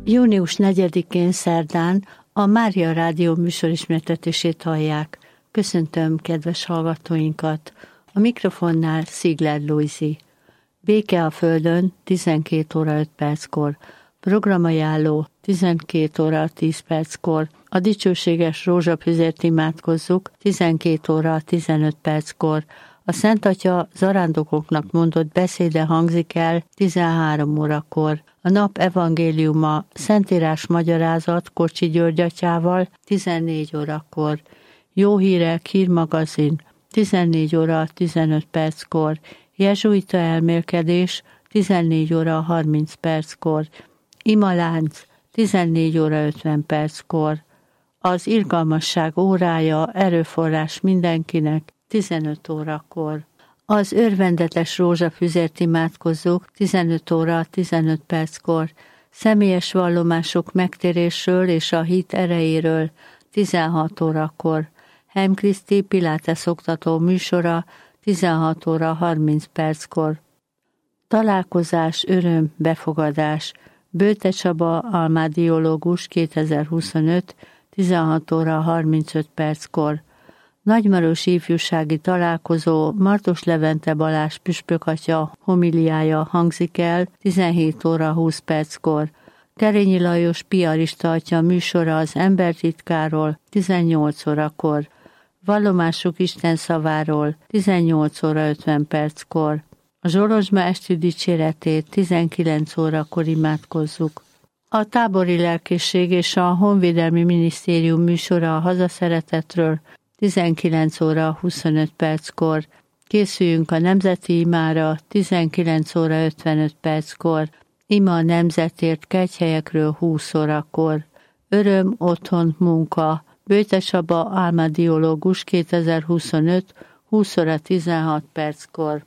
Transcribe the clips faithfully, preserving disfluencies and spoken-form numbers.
június negyedikén szerdán a Mária Rádió műsorismertetését hallják. Köszöntöm kedves hallgatóinkat. A mikrofonnál Szigler Lujzi. Béke a Földön tizenkét óra öt perckor. Programajánló tizenkét óra tíz perckor. A dicsőséges rózsafüzért imádkozzuk tizenkét óra tizenöt perckor. A Szent Atya zarándokoknak mondott beszéde hangzik el tizenhárom órakor. A nap evangéliuma Szentírás magyarázat Kocsi György atyával tizennégy órakor. Jó hírek hírmagazin tizennégy óra tizenöt perckor. Jezsuita elmélkedés tizennégy óra harminc perckor. Imalánc tizennégy óra ötven perckor. Az irgalmasság órája erőforrás mindenkinek tizenöt órakor. Az örvendetes rózsafüzért imádkozzuk tizenöt óra tizenöt perckor. Személyes vallomások megtérésről és a hit erejéről tizenhat órakor. Heim Kriszti Pilates oktató műsora tizenhat óra harminc perckor. Találkozás, öröm, befogadás. Bőte Csaba almádiológus kétezer-huszonöt tizenhat óra harmincöt perckor. Nagymaros ifjúsági találkozó Martos Levente Balázs püspökatya homiliája hangzik el tizenhét óra húsz perckor. Terényi Lajos piarista atya műsora az embertitkáról tizennyolc órakor. Vallomásuk Isten szaváról tizennyolc óra ötven perckor. A Zsolozsma esti dicséretét tizenkilenc órakor imádkozzuk. A tábori lelkészség és a Honvédelmi Minisztérium műsora a hazaszeretetről tizenkilenc óra huszonöt perckor. Készüljünk a nemzeti imára tizenkilenc óra ötvenöt perckor. Ima a nemzetért kegyhelyekről húsz órakor. Öröm, otthon, munka. Bőte Csaba almádiológus kétezer-huszonöt húsz óra tizenhat perckor.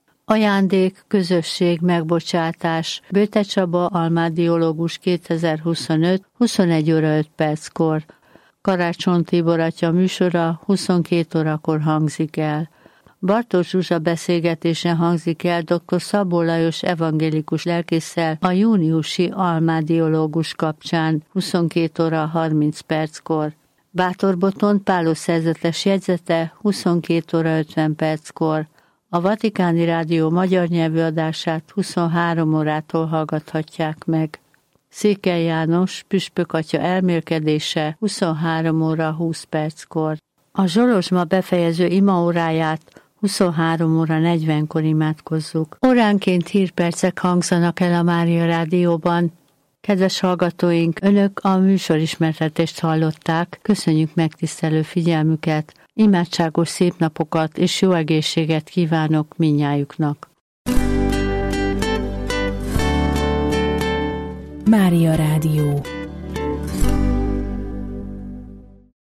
Ajándék, közösség, megbocsátás. Bőte Csaba almádiológus kétezer-huszonöt huszonegy óra öt perckor. Karácsony Tibor atya műsora huszonkét órakor hangzik el. Bartók Zsuzsa beszélgetése hangzik el dr. Szabó Lajos evangélikus lelkésszel a júniusi almádiológus kapcsán huszonkét óra harminc perckor. Bátor Botond Pálos szerzetes jegyzete huszonkét óra ötven perckor. A Vatikáni Rádió magyar nyelvű adását huszonhárom órától hallgathatják meg. Székely János püspökatya elmélkedése huszonhárom óra húsz perckor. A Zsolozsma befejező imaóráját huszonhárom óra negyvenkor imádkozzuk. Óránként hírpercek hangzanak el a Mária Rádióban. Kedves hallgatóink, önök a műsorismertetést hallották. Köszönjük megtisztelő figyelmüket, imádságos szép napokat és jó egészséget kívánok mindnyájuknak. Mária Rádió.